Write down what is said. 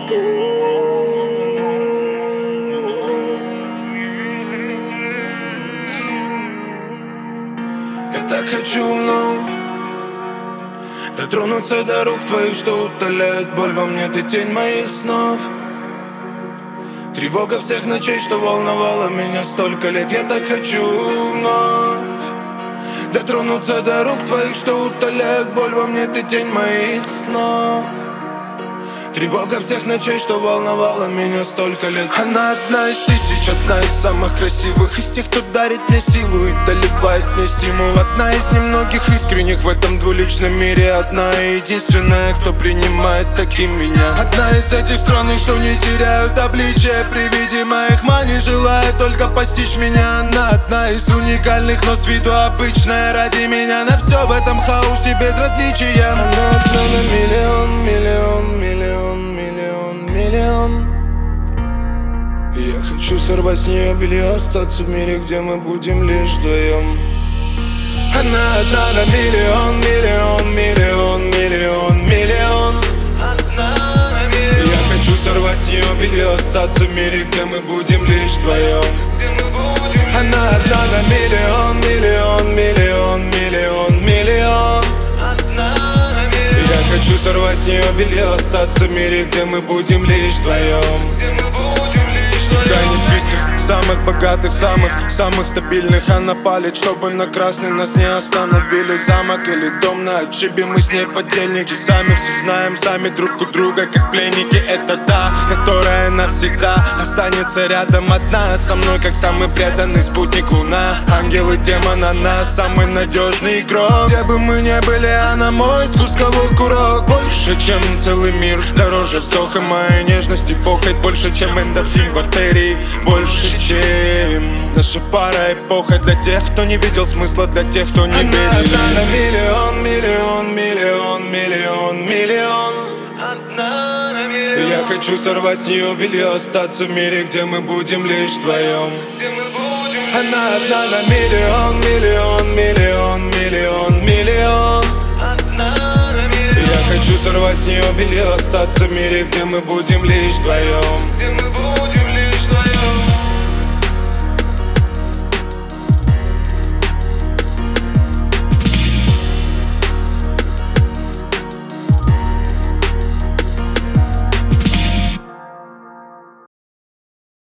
Я так хочу вновь дотронуться до рук твоих, что утоляет боль во мне. Ты тень моих снов, тревога всех ночей, что волновала меня столько лет. Я так хочу вновь дотронуться до рук твоих, что утоляют боль во мне. Ты тень моих снов, тревога всех ночей, что волновала меня столько лет. Она одна из тысяч, одна из самых красивых, из тех, кто дарит мне силу и доливает мне стимул. Одна из немногих искренних в этом двуличном мире. Одна и единственная, кто принимает таким меня. Одна из этих странных, что не теряют обличия при виде моих маний, желая только постичь меня. Она одна из уникальных, но с виду обычная. Ради меня на все в этом хаосе безразличия. Она одна на миллион, миллион, миллион, миллион, миллион. И я хочу сорвать с нее белье, остаться в мире, где мы будем лишь вдвоем. Она одна на миллион, миллион, миллион, миллион, миллион. Я хочу сорвать с нее белье, остаться в мире, где мы будем лишь вдвоем. Она одна на миллион, миллион, миллион, миллион, миллион. Я хочу сорвать с нее белье, остаться в мире, где мы будем лишь вдвоем. Пускай не в списках самых богатых, самых стабильных. Она палит, чтобы на красный нас не остановили. Замок или дом на отшибе, мы с ней подельники. Сами все знаем, сами друг у друга, как пленники. Это та, которая навсегда останется рядом одна со мной, как самый преданный спутник луна. Ангел и демон, она самый надежный игрок. Где бы мы ни были, она мой спусковой курок. Больше, чем целый мир, дороже вздоха моей нежности. Похоть больше, чем эндорфин в артерии. Больше, чем наша пара эпоха. Для тех, кто не видел смысла, для тех, кто не верил. Она одна на миллион, миллион, миллион, миллион, миллион. Я хочу сорвать с нее белье, остаться в мире, где мы будем лишь вдвоем. Она одна на миллион, миллион, миллион, миллион, миллион. Я хочу сорвать с нее белье, остаться в мире, где мы будем лишь вдвоем.